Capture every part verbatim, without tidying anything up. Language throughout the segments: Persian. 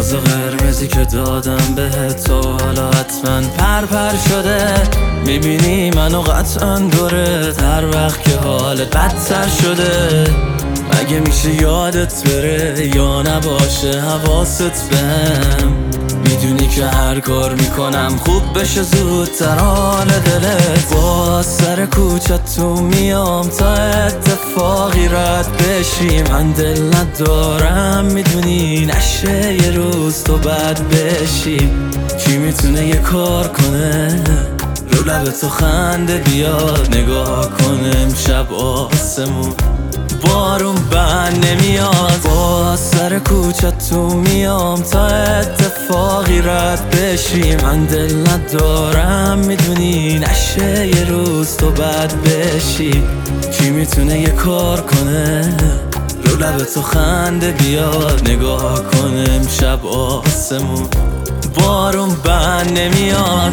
روز قرمزی که دادم بهت تو حالا حتما پر پر شده. میبینی منو قطعا دورت هر وقت که حالت بدتر شده. مگه میشه یادت بره یا نباشه حواست بهم؟ میدونی که هر کار میکنم خوب بشه زودتر حال دلت. با سر کوچت تو میام تا اتفاقی رد بشی. من دل ندارم میدونی نشه یه روز تو بد بشی. کی میتونه یه کار کنه رو لب تو خنده بیاد؟ نگاه کنه امشب آسمون بارون بند نمیاد. با سر کوچت تو میام تا اتفاقی رد بشی. من دل ندارم میدونی نشه یه روز تو بد بشی. کی میتونه یه کار کنه رو لب تو خنده بیاد؟ نگاه کنه امشب آسمون بارون بند نمیاد.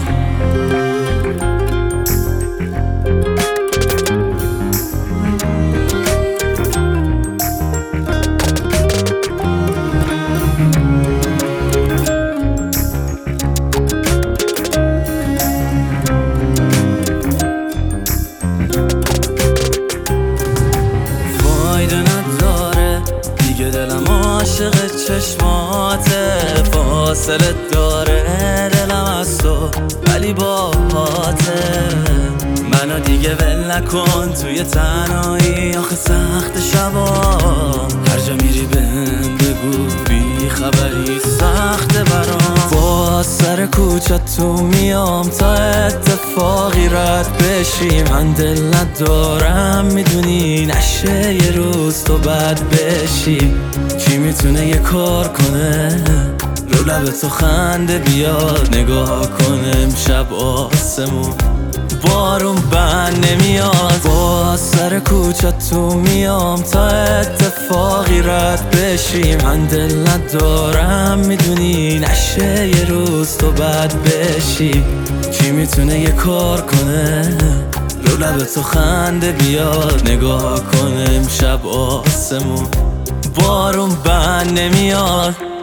دلم عاشق چشماته، فاصله داره دلم از تو ولی باهاته. منو دیگه ول نکن توی تنهایی آخه سخت شبا. هر جا میری بهم بگو بی خبری سخته برام. با سر کوچت تو میام تا اتفاقی رد بشی. من دل ندارم میدونی نشه یه روز تو بد بشی. کی میتونه یه کار کنه رو لب تو خنده بیاد؟ نگاه کنه امشب آسمون بارون بند نمیاد. با سر کوچت تو میام تا اتفاقی رد بشی. من دل ندارم میدونی نشه یه روز تو بد بشی. کی میتونه یه کار کنه رو لب تو خنده بیاد؟ نگاه کنه امشب آسمون بارون بند نمیاد.